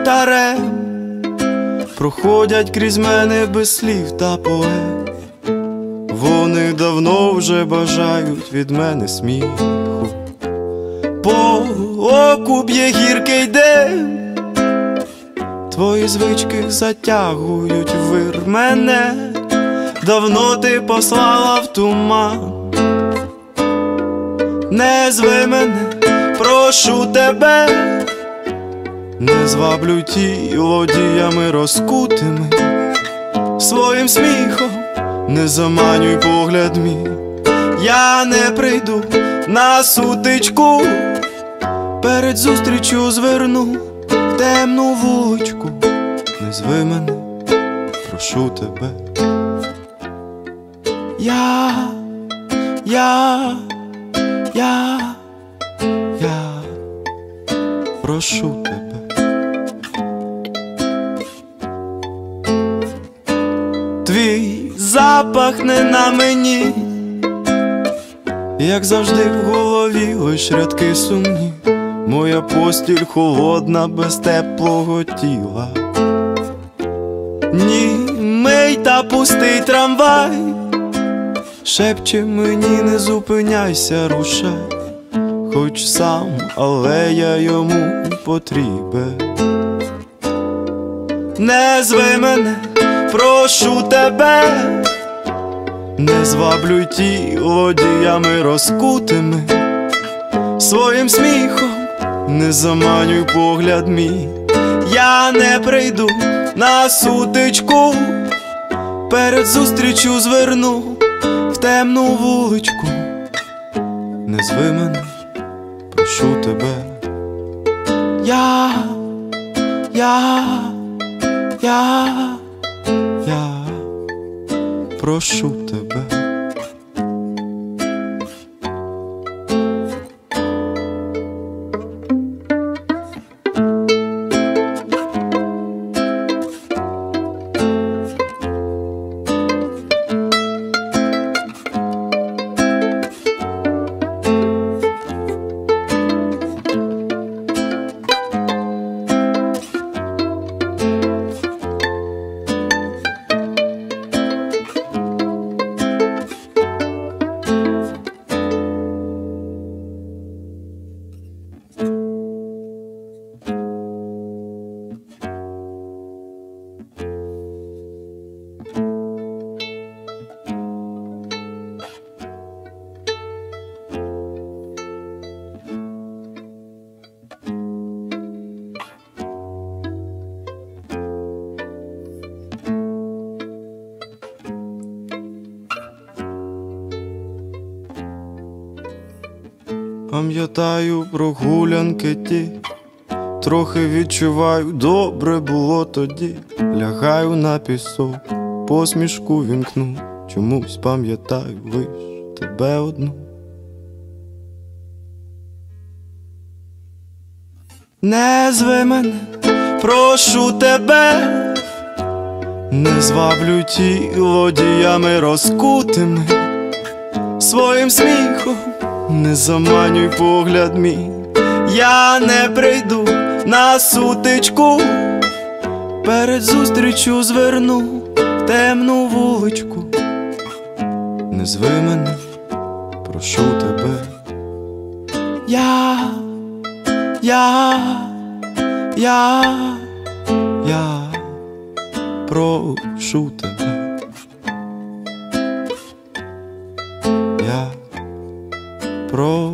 ліхтарем проходять крізь мене без слів та поем. Вони давно вже бажають від мене сміху. По оку б'є гіркий дим, твої звички затягують в вир мене. Давно ти послала в туман. Не зви мене, прошу тебе, не зваблюй тіло діями розкутими. Своїм сміхом не заманюй погляд мій. Я не прийду на сутичку, перед зустрічю зверну в темну вуличку. Не зви мене, прошу тебе. Я прошу тебе. Твій запах не на мені, як завжди в голові лиш рядки сумні. Моя постіль холодна без теплого тіла. Німий та пустий трамвай шепче мені, не зупиняйся, рушай. Хоч сам, але я йому потрібен. Не зви мене, прошу тебе, не зваблюй тіло діями розкутими. Своїм сміхом не заманюй погляд мій. Я не прийду на сутичку, перед зустрічю зверну в темну вуличку. Не зви мене, прошу тебе. Я прошу тебе. Пам'ятаю прогулянки ті, трохи відчуваю, добре було тоді. Лягаю на пісок, посмішку вімкну, чомусь пам'ятаю лиш тебе одну. Не зви мене, прошу тебе, не зваблюй тіло діями розкутими. Своїм сміхом не заманюй погляд мій. Я не прийду на сутичку, перед зустрічю зверну в темну вуличку. Не зви мене, прошу тебе. Я прошу тебе. Я прошу